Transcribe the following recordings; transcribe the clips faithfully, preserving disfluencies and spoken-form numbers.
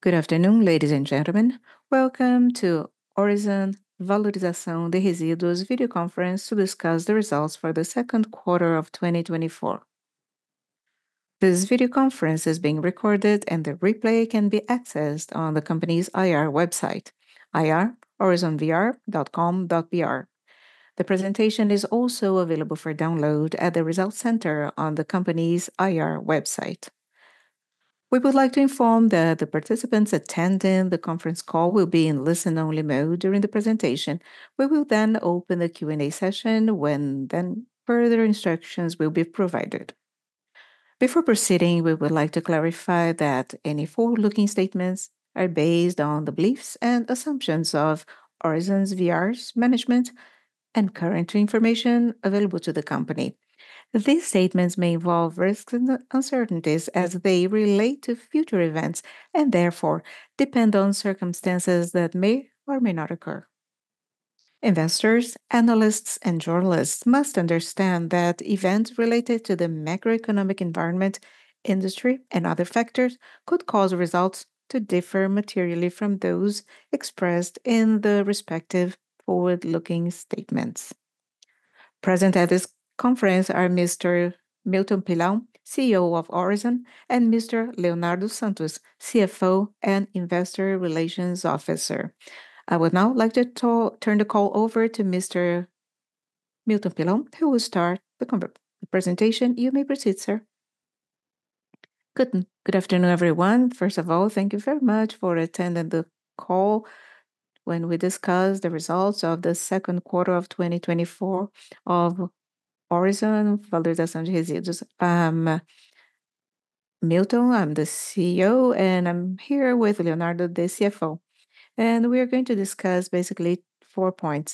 Good afternoon, ladies and gentlemen. Welcome to Orizon Valorização de Resíduos video conference to discuss the results for the second quarter of twenty twenty-four. This video conference is being recorded and the replay can be accessed on the company's I R website, I R orizon v r dot com dot b r. The presentation is also available for download at the Results Center on the company's I R website. We would like to inform that the participants attending the conference call will be in listen-only mode during the presentation. We will then open the Q and A session when then further instructions will be provided. Before proceeding, we would like to clarify that any forward-looking statements are based on the beliefs and assumptions of Orizon's V R's management and current information available to the company. These statements may involve risks and uncertainties as they relate to future events and therefore depend on circumstances that may or may not occur. Investors, analysts, and journalists must understand that events related to the macroeconomic environment, industry, and other factors could cause results to differ materially from those expressed in the respective forward-looking statements. Present at this conference are Mister Milton Pilão, C E O of Orizon, and Mister Leonardo Santos, C F O and Investor Relations Officer. I would now like to to- turn the call over to Mister Milton Pilão, who will start the, con- the presentation. You may proceed, sir. Good, good afternoon, everyone. First of all, thank you very much for attending the call when we discuss the results of the second quarter of twenty twenty-four of Orizon Valorização de Resíduos. I'm Milton, I'm the C E O, and I'm here with Leonardo, the C F O. And we are going to discuss basically four points.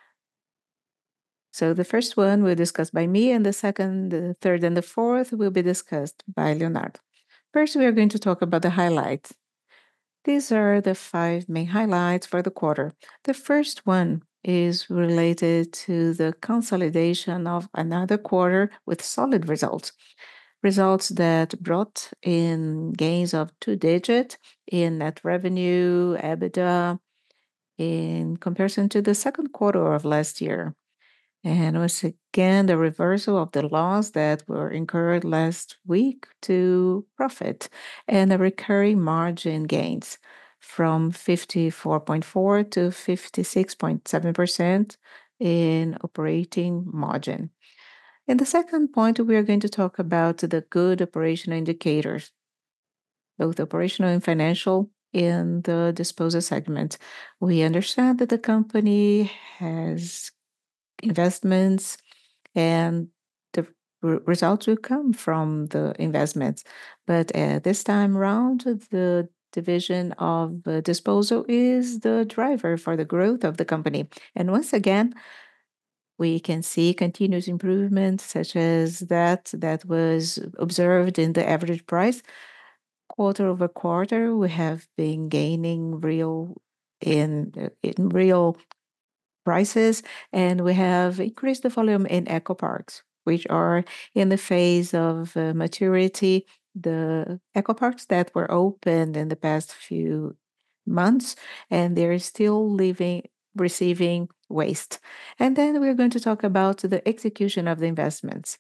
So the first one will be discussed by me, and the second, the third, and the fourth will be discussed by Leonardo. First, we are going to talk about the highlights. These are the five main highlights for the quarter. The first one is related to the consolidation of another quarter with solid results. Results that brought in gains of two digit in net revenue, EBITDA, in comparison to the second quarter of last year. And once again, the reversal of the loss that were incurred last week to profit and the recurring margin gains from fifty-four point four to fifty-six point seven percent in operating margin. In the second point, we are going to talk about the good operational indicators, both operational and financial, in the disposal segment. We understand that the company has investments and the results will come from the investments. But at this time around, the division of uh, disposal is the driver for the growth of the company. And once again, we can see continuous improvement such as that that was observed in the average price. Quarter over quarter, we have been gaining real in, in real prices, and we have increased the volume in eco parks, which are in the phase of uh, maturity. The eco parks that were opened in the past few months, and they're still living, receiving waste. And then we're going to talk about the execution of the investments.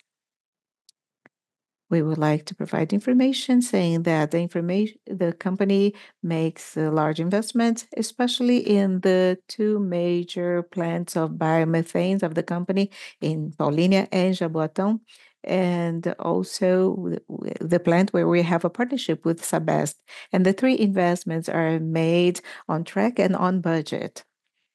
We would like to provide information saying that the information the company makes uh, large investments, especially in the two major plants of biomethane of the company in Paulínia and Jaboatão, and also the plant where we have a partnership with Sabest. And the three investments are made on track and on budget.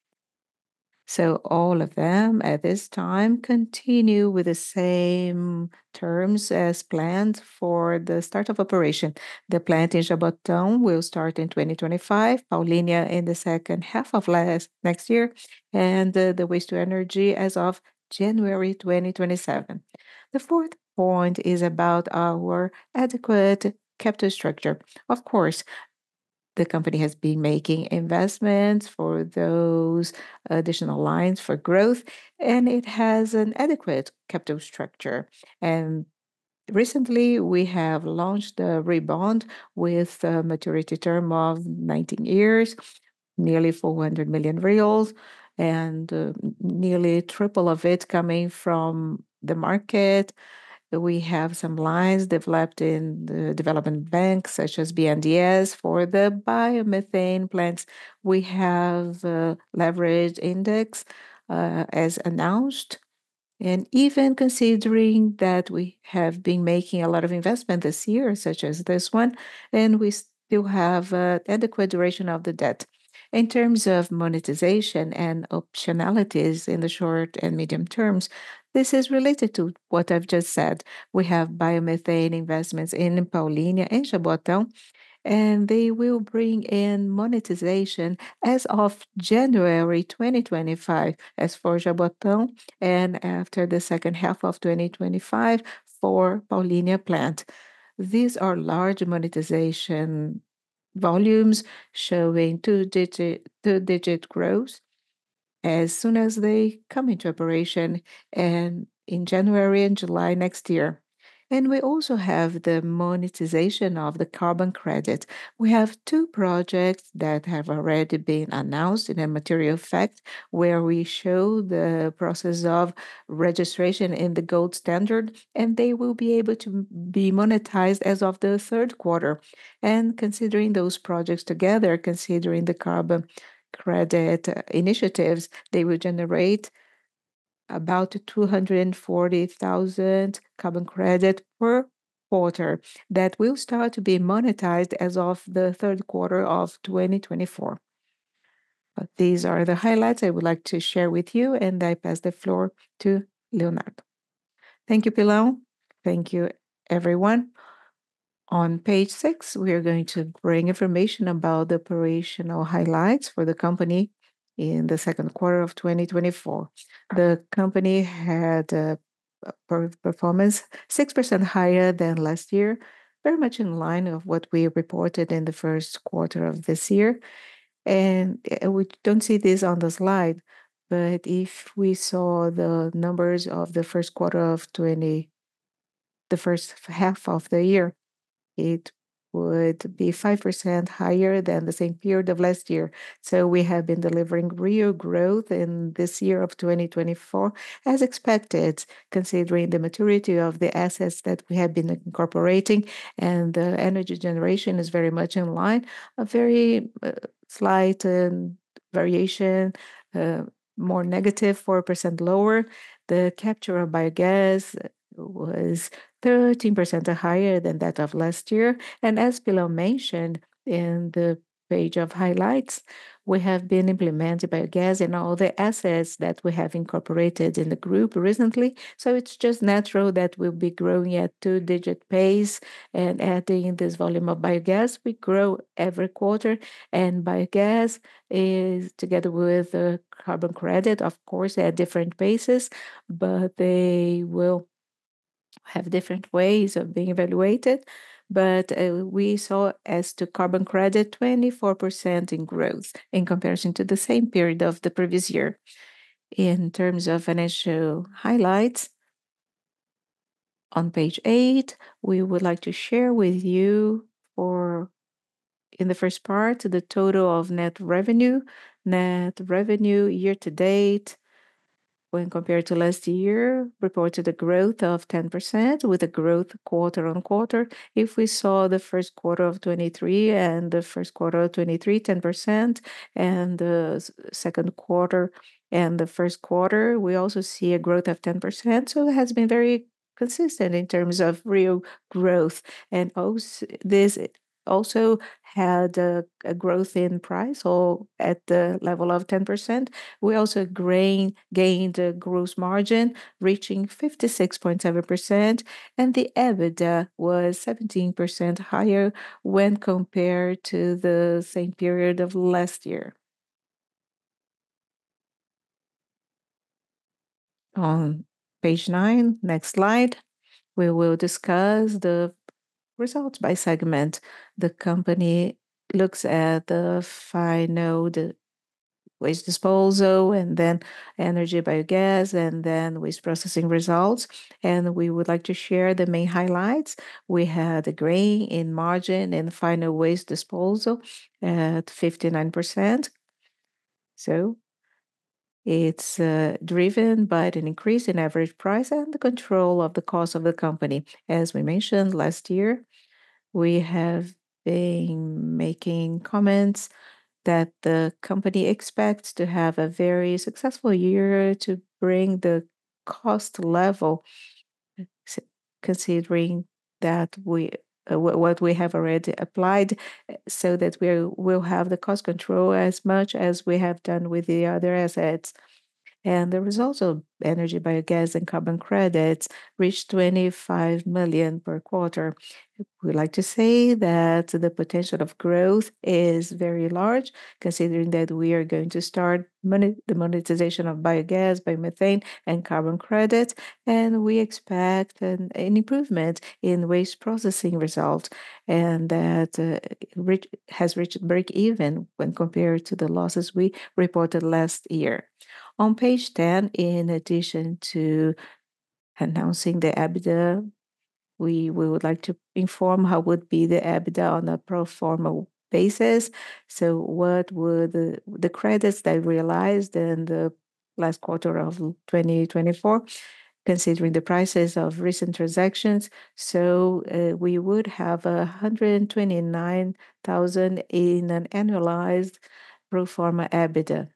So all of them at this time continue with the same terms as planned for the start of operation. The plant in Jaboatão will start in twenty twenty-five, Paulínia in the second half of last next year, and uh, the waste to energy as of January twenty twenty-seven. The fourth point is about our adequate capital structure. Of course, the company has been making investments for those additional lines for growth, and it has an adequate capital structure. And Recently, we have launched the rebond with a maturity term of nineteen years, nearly four hundred million reals, and uh, nearly triple of it coming from the market. We have some lines developed in the development bank, such as B N D E S for the biomethane plants. We have a leverage index uh, as announced. And even considering that we have been making a lot of investment this year, such as this one, and we still have uh, adequate duration of the debt. In terms of monetization and optionalities in the short and medium terms, this is related to what I've just said. We have biomethane investments in Paulínia and Jaboatão, and they will bring in monetization as of January twenty twenty-five as for Jaboatão, and after the second half of twenty twenty-five for Paulínia plant. These are large monetization volumes showing two-digit two-digit growth as soon as they come into operation and in January and July next year. And we also have the monetization of the carbon credit. We have two projects that have already been announced in a material fact, where we show the process of registration in the gold standard, and they will be able to be monetized as of the third quarter. And considering those projects together, considering the carbon credit uh, initiatives, they will generate about two hundred forty thousand carbon credit per quarter that will start to be monetized as of the third quarter of twenty twenty-four. But these are the highlights I would like to share with you, and I pass the floor to Leonardo. Thank you, Pilão. Thank you, everyone. On page six, we are going to bring information about the operational highlights for the company in the second quarter of twenty twenty-four. The company had a performance six percent higher than last year, very much in line of what we reported in the first quarter of this year. And we don't see this on the slide, but if we saw the numbers of the first quarter of twenty, the first half of the year, it would be five percent higher than the same period of last year. So we have been delivering real growth in this year of twenty twenty-four as expected, considering the maturity of the assets that we have been incorporating, and the energy generation is very much in line. A very uh, slight uh, variation, uh, more negative, four percent lower. The capture of biogas was thirteen percent higher than that of last year. And as Pilão mentioned in the page of highlights, we have been implementing biogas in all the assets that we have incorporated in the group recently. So it's just natural that we'll be growing at two-digit pace and adding this volume of biogas. We grow every quarter, and biogas is together with the carbon credit, of course, at different paces, but they will have different ways of being evaluated. But uh, we saw as to carbon credit twenty-four percent in growth in comparison to the same period of the previous year. In terms of financial highlights, on page eight, we would like to share with you for in the first part the total of net revenue. Net revenue year to date, when compared to last year, reported a growth of ten percent with a growth quarter on quarter. If we saw the first quarter of twenty-three and the first quarter of twenty-three, ten percent, and the second quarter and the first quarter, we also see a growth of ten percent. So it has been very consistent in terms of real growth. And also this also had a, a growth in price, or at the level of ten percent. We also gain, gained a gross margin, reaching fifty-six point seven percent, and the EBITDA was seventeen percent higher when compared to the same period of last year. On page nine, next slide, we will discuss the results by segment. The company looks at the final the waste disposal, and then energy biogas, and then waste processing results. And we would like to share the main highlights. We had a gain in margin and final waste disposal at fifty-nine percent. So it's uh, driven by an increase in average price and the control of the cost of the company. As we mentioned last year, we have been making comments that the company expects to have a very successful year to bring the cost level, s- considering that we uh, wh- what we have already applied, uh, so that we will have the cost control as much as we have done with the other assets. And the results of energy, biogas, and carbon credits reached twenty-five million per quarter. We like to say that the potential of growth is very large, considering that we are going to start money, the monetization of biogas, biomethane, and carbon credits, and we expect an, an improvement in waste processing results, and that uh, reach, has reached break even when compared to the losses we reported last year. On page ten, in addition to announcing the EBITDA, we, we would like to inform how would be the EBITDA on a pro forma basis. So what would the, the credits that realized in the last quarter of twenty twenty-four, considering the prices of recent transactions? So uh, we would have one hundred twenty-nine thousand in an annualized pro forma EBITDA.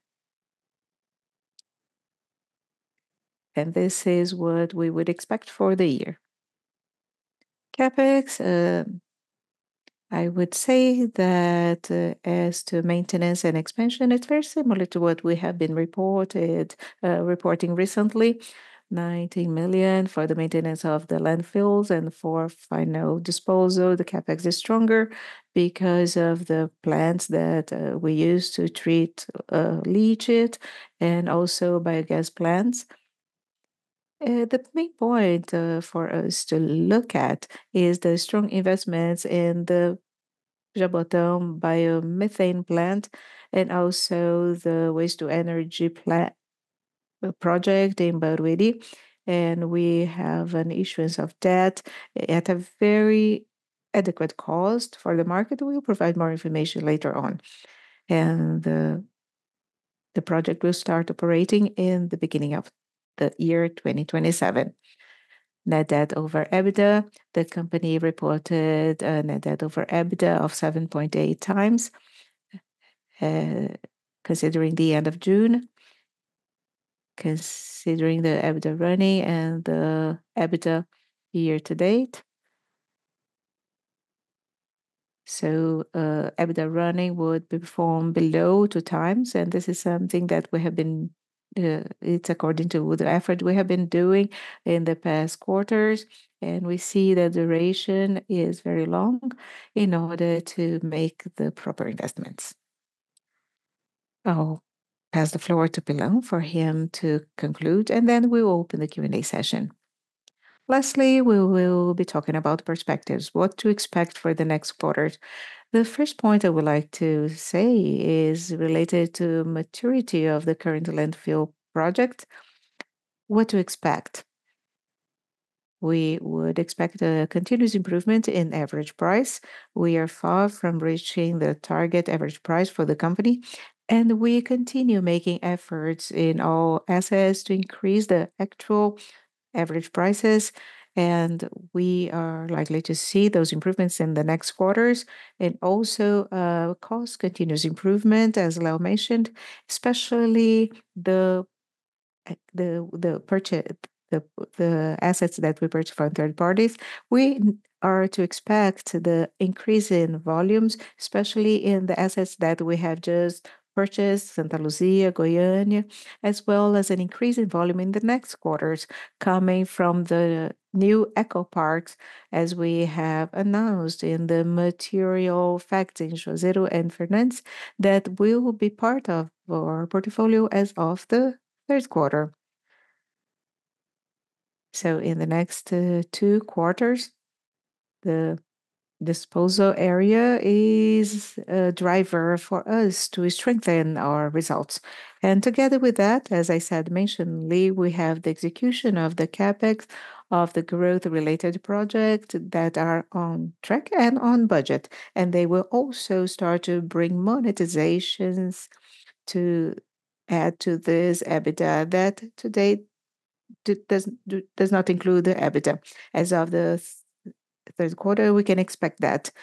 And this is what we would expect for the year. CapEx, uh, I would say that uh, as to maintenance and expansion, it's very similar to what we have been reported, uh, reporting recently. nineteen million for the maintenance of the landfills, and for final disposal, the CapEx is stronger because of the plants that uh, we use to treat uh, leachate, and also biogas plants. Uh, the main point uh, for us to look at is the strong investments in the Jabotão biomethane plant, and also the waste to energy plant uh, project in Barueri. And we have an issuance of debt at a very adequate cost for the market. We will provide more information later on. And the, the project will start operating in the beginning of the year twenty twenty-seven. Net debt over EBITDA, the company reported a net debt over EBITDA of seven point eight times, uh, considering the end of June, considering the EBITDA running and the EBITDA year to date. So uh, EBITDA running would perform below two times, and this is something that we have been, uh, it's according to the effort we have been doing in the past quarters, and we see the duration is very long in order to make the proper investments. I'll pass the floor to Pilão for him to conclude, and then we will open the Q and A session. Lastly, we will be talking about perspectives, what to expect for the next quarters. The first point I would like to say is related to maturity of the current landfill project. What to expect? We would expect a continuous improvement in average price. We are far from reaching the target average price for the company, and we continue making efforts in all assets to increase the actual average prices, and we are likely to see those improvements in the next quarters. And also uh, cost continuous improvement, as Leo mentioned, especially the uh, the the purchase the the assets that we purchase from third parties. We n- are to expect the increase in volumes, especially in the assets that we have just purchased, Santa Luzia, Goiânia, as well as an increase in volume in the next quarters coming from the new eco parks, as we have announced in the material facts in Juazeiro and Fernandes, that will be part of our portfolio as of the third quarter. So in the next uh, two quarters, the disposal area is a driver for us to strengthen our results. And together with that, as I said, mentioned, Lee, we have the execution of the CapEx of the growth-related projects that are on track and on budget, and they will also start to bring monetizations to add to this EBITDA that today does, does not include the EBITDA. As of the third quarter, we can expect that.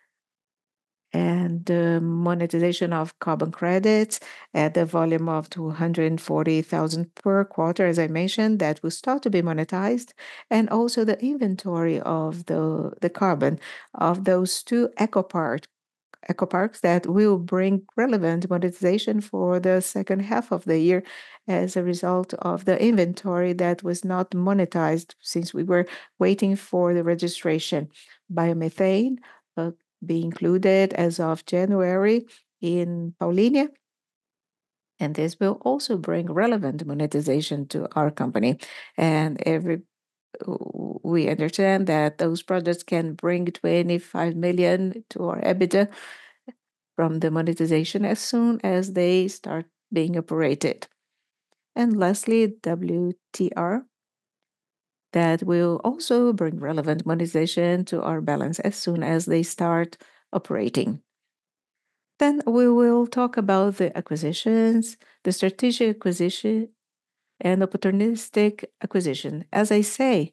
And the monetization of carbon credits at the volume of two hundred forty thousand per quarter, as I mentioned, that will start to be monetized, and also the inventory of the, the carbon of those two eco park eco parks that will bring relevant monetization for the second half of the year as a result of the inventory that was not monetized since we were waiting for the registration. Biomethane uh, be included as of January in Paulínia, and this will also bring relevant monetization to our company. And every we understand that those projects can bring twenty-five million to our EBITDA from the monetization as soon as they start being operated. And lastly, W T R, that will also bring relevant monetization to our balance as soon as they start operating. Then we will talk about the acquisitions, the strategic acquisition, and opportunistic acquisition. As I say,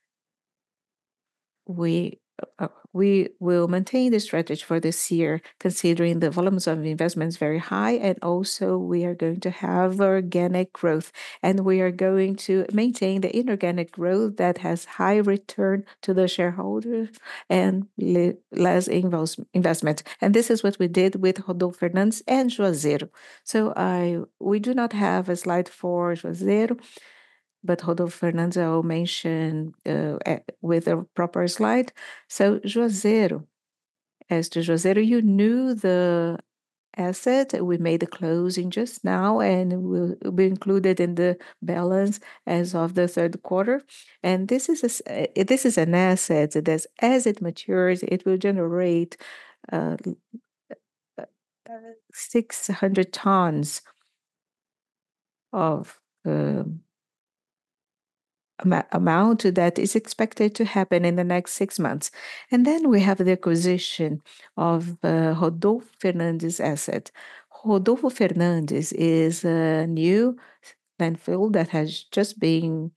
we uh, we will maintain the strategy for this year, considering the volumes of investments very high, and also we are going to have organic growth, and we are going to maintain the inorganic growth that has high return to the shareholders and less investment. And this is what we did with Rodolfo Fernandes and Juazeiro. So I we do not have a slide for Juazeiro, but Rodolfo Fernandes I will mention uh, with a proper slide. So Juazeiro, as to Juazeiro, you knew the asset. We made the closing just now and will be included in the balance as of the third quarter. And this is a, this is an asset that as it matures, it will generate uh, six hundred tons of um, amount that is expected to happen in the next six months. And then we have the acquisition of uh, Rodolfo Fernandes asset. Rodolfo Fernandes is a new landfill that has just been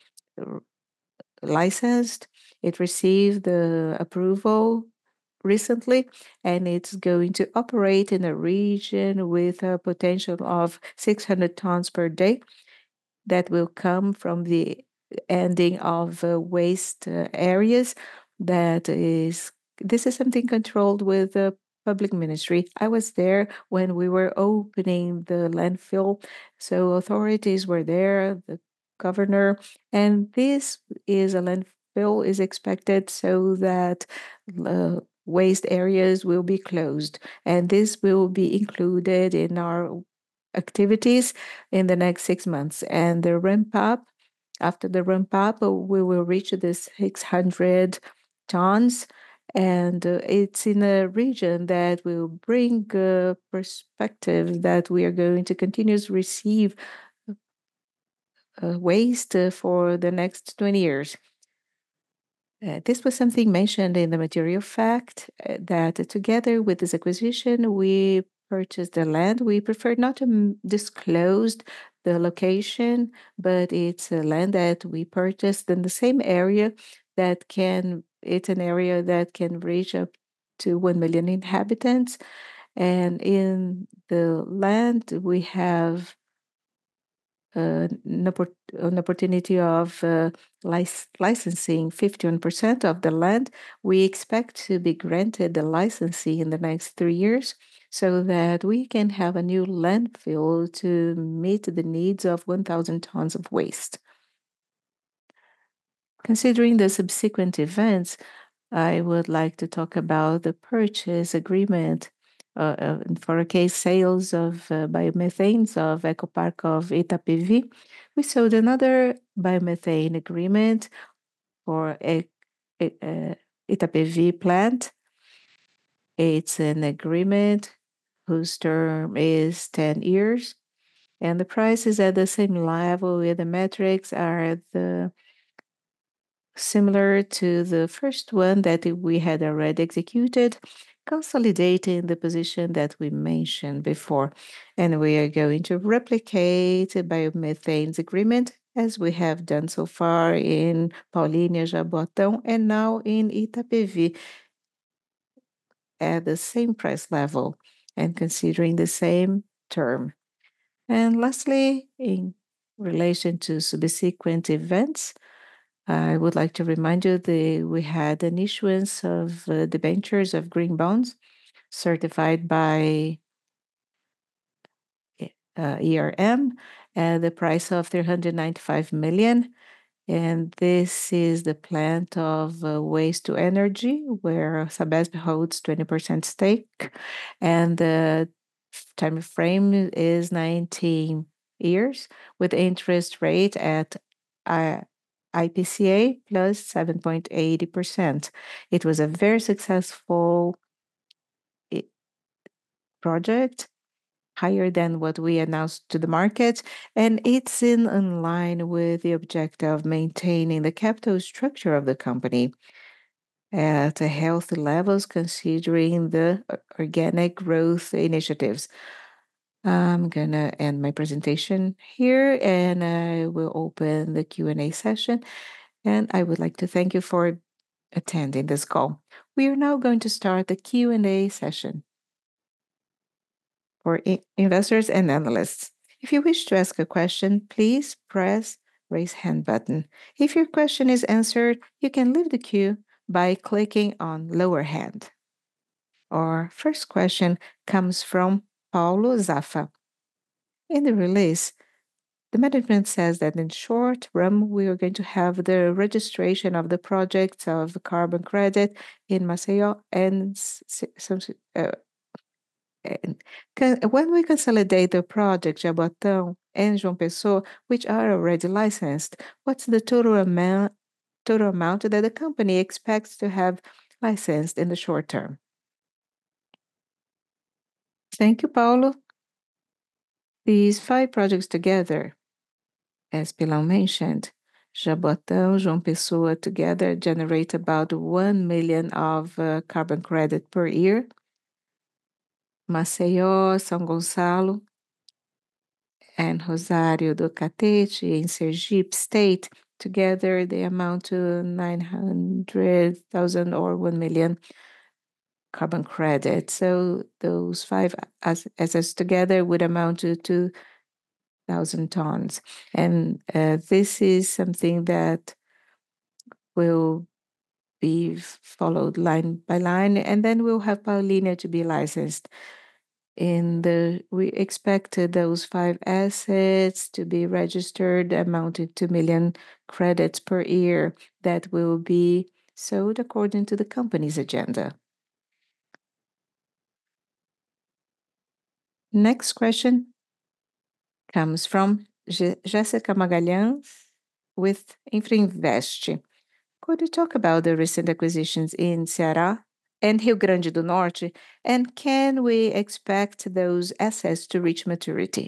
licensed. It received the approval recently, and it's going to operate in a region with a potential of six hundred tons per day that will come from the ending of uh, waste uh, areas. That is, this is something controlled with the public ministry. I was there when we were opening the landfill, so authorities were there, the governor, and this is a landfill is expected so that uh, waste areas will be closed, and this will be included in our activities in the next six months. And the ramp up, after the ramp up, uh, we will reach the six hundred tons. And uh, it's in a region that will bring a perspective that we are going to continue to receive uh, waste uh, for the next twenty years. Uh, this was something mentioned in the material fact uh, that together with this acquisition, we purchased the land. We prefer not to disclose the location, but it's a land that we purchased in the same area that can, it's an area that can reach up to one million inhabitants. And in the land, we have uh, an, oppor- an opportunity of uh, lic- licensing fifty-one percent of the land. We expect to be granted the licensing in the next three years so that we can have a new landfill to meet the needs of one thousand tons of waste. Considering the subsequent events, I would like to talk about the purchase agreement uh, uh, for a case sales of uh, biomethanes of Ecopark of Itapevi. We sold another biomethane agreement for a, a, a Itapevi plant, It's an agreement whose term is ten years, and the price is at the same level where the metrics are the similar to the first one that we had already executed, consolidating the position that we mentioned before. And we are going to replicate biomethane's agreement as we have done so far in Paulínia, Jaboatão, and now in Itapevi at the same price level and considering the same term. And lastly, in relation to subsequent events, I would like to remind you that we had an issuance of uh, debentures of green bonds certified by uh, E R M at the price of three hundred ninety-five million. And this is the plant of uh, waste to energy, where Sabesp holds twenty percent stake, and the time frame is nineteen years, with interest rate at uh, I P C A plus seven point eight zero percent. It was a very successful i- project, higher than what we announced to the market, and it's in, in line with the objective of maintaining the capital structure of the company at a healthy levels, considering the o- organic growth initiatives. I'm gonna end my presentation here, and I will open the Q and A session. And I would like to thank you for attending this call. We are now going to start the Q and A session for i- investors and analysts. If you wish to ask a question, please press raise hand button. If your question is answered, you can leave the queue by clicking on lower hand. Our first question comes from Paulo Zaffa. In the release, the management says that in short run, we are going to have the registration of the projects of carbon credit in Maceió and s- s- some uh, and can, when we consolidate the project Jaboatão and João Pessoa, which are already licensed, what's the total amount total amount that the company expects to have licensed in the short term? Thank you, Paulo. These five projects together, as Pilão mentioned, Jaboatão, João Pessoa together generate about one million of uh, carbon credit per year. Maceió, São Gonçalo, and Rosário do Catete in Sergipe State, together they amount to nine hundred thousand or one million carbon credit. So those five as- assets together would amount to two thousand tons. And uh, this is something that will be followed line by line, and then we'll have Paulínia to be licensed. In the we expected those five assets to be registered, amounting to million credits per year that will be sold according to the company's agenda. Next question comes from Je- Jessica Magalhães with Infrainvest. Could you talk about the recent acquisitions in Ceará and Rio Grande do Norte, and can we expect those assets to reach maturity?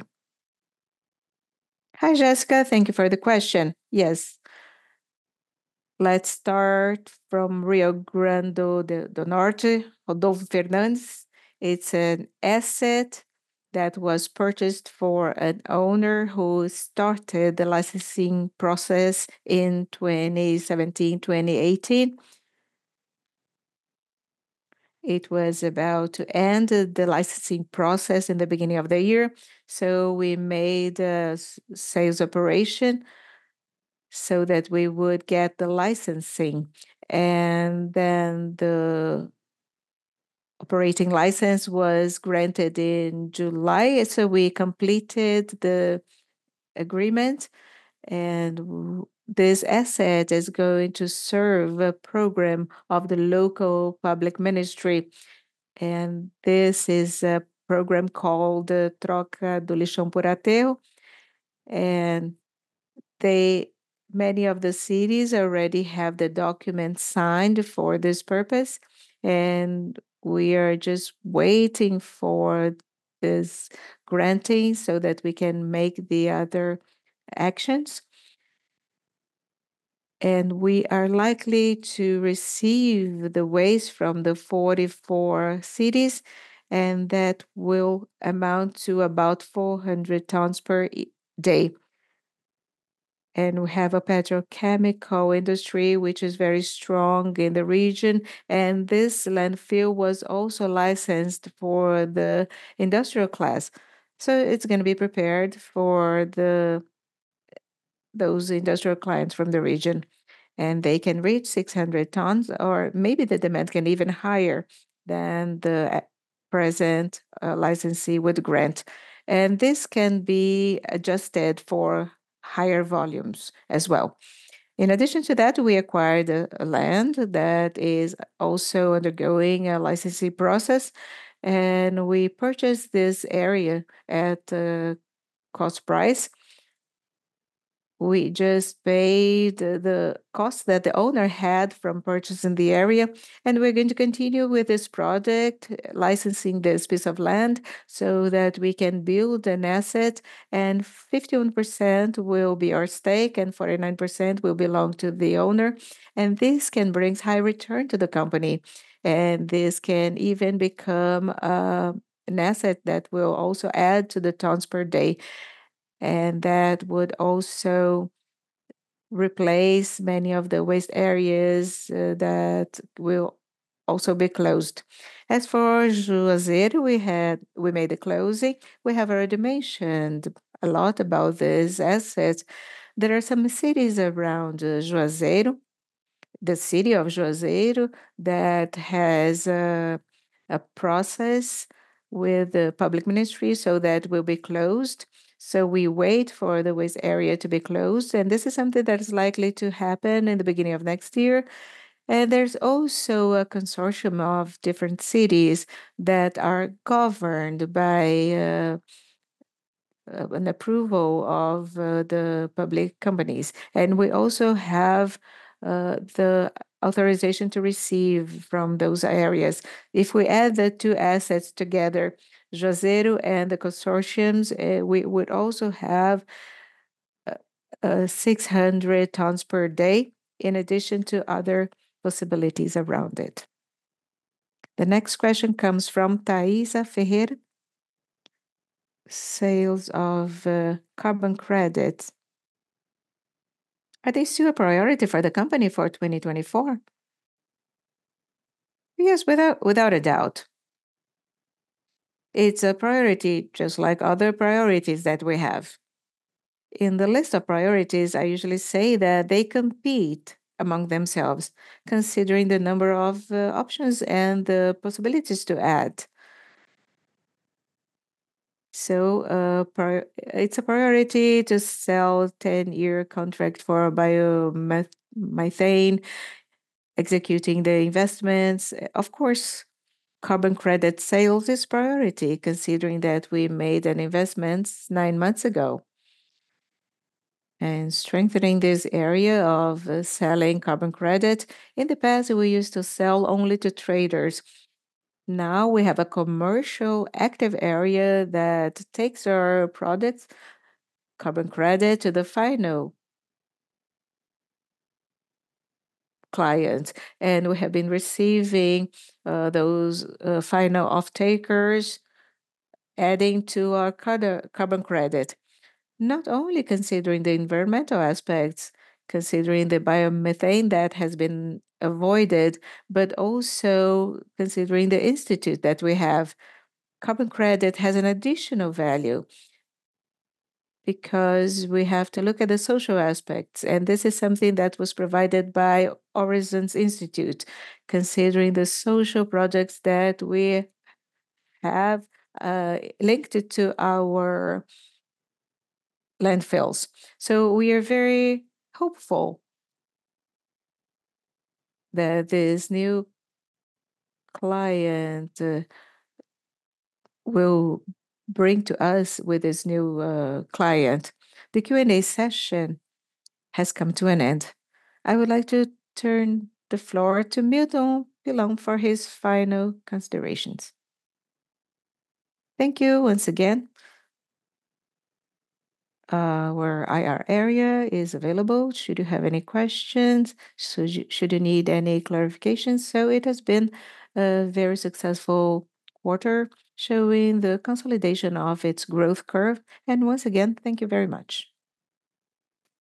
Hi, Jessica. Thank you for the question. Yes, let's start from Rio Grande do, do Norte, Rodolfo Fernandes. It's an asset that was purchased for an owner who started the licensing process in twenty seventeen, twenty eighteen. It was about to end the licensing process in the beginning of the year. So we made a s- sales operation so that we would get the licensing. And then the operating license was granted in July. So we completed the agreement, and w- this asset is going to serve a program of the local public ministry. And this is a program called uh, Troca do Lixão por Aterro. And they many of the cities already have the documents signed for this purpose, and We are just waiting for this granting so that we can make the other actions. And we are likely to receive the waste from the forty-four cities, and that will amount to about four hundred tons per e- day. And we have a petrochemical industry which is very strong in the region. And this landfill was also licensed for the industrial class. So it's going to be prepared for the those industrial clients from the region. And they can reach six hundred tons, or maybe the demand can even higher than the uh, present uh, licensee would grant. And this can be adjusted for higher volumes as well. In addition to that, we acquired a, a land that is also undergoing a licensing process, and we purchased this area at a cost price. We just paid the the cost that the owner had from purchasing the area, and we're going to continue with this project, licensing this piece of land so that we can build an asset, and fifty-one percent will be our stake and forty-nine percent will belong to the owner. And this can bring high return to the company. And this can even become uh, an asset that will also add to the tons per day, and that would also replace many of the waste areas uh, that will also be closed. As for Juazeiro, we had we made the closing. We have already mentioned a lot about this asset. There are some cities around uh, Juazeiro, the city of Juazeiro, that has a, a process with the public ministry so that will be closed. So we wait for the waste area to be closed, and this is something that is likely to happen in the beginning of next year. And there's also a consortium of different cities that are governed by uh, uh, an approval of uh, the public companies. And we also have uh, the authorization to receive from those areas. If we add the two assets together, Juazeiro and the consortiums, uh, we would also have uh, uh, six hundred tons per day, in addition to other possibilities around it. The next question comes from Thaisa Ferreira. Sales of uh, carbon credits. Are they still a priority for the company for twenty twenty-four? Yes, without, without a doubt. It's a priority just like other priorities that we have. In the list of priorities, I usually say that they compete among themselves, considering the number of uh, options and the possibilities to add. So uh, pri- it's a priority to sell ten-year contract for biomethane, executing the investments. Of course, carbon credit sales is priority, considering that we made an investment nine months ago. And strengthening this area of uh, selling carbon credit. In the past, we used to sell only to traders. Now we have a commercial active area that takes our products, carbon credit, to the final client. And we have been receiving uh, those uh, final off-takers, adding to our carbon credit. Not only considering the environmental aspects, considering the biomethane that has been avoided, but also considering the institute that we have. Carbon credit has an additional value because we have to look at the social aspects, and this is something that was provided by Horizons Institute, considering the social projects that we have uh, linked to our landfills. So we are very hopeful that this new client uh, will bring to us with this new uh, client. The Q and A session has come to an end. I would like to turn the floor to Milton Pilão for his final considerations. Thank you once again. Our I R area is available should you have any questions, should you, should you need any clarifications. So it has been a very successful quarter, showing the consolidation of its growth curve. And once again, thank you very much.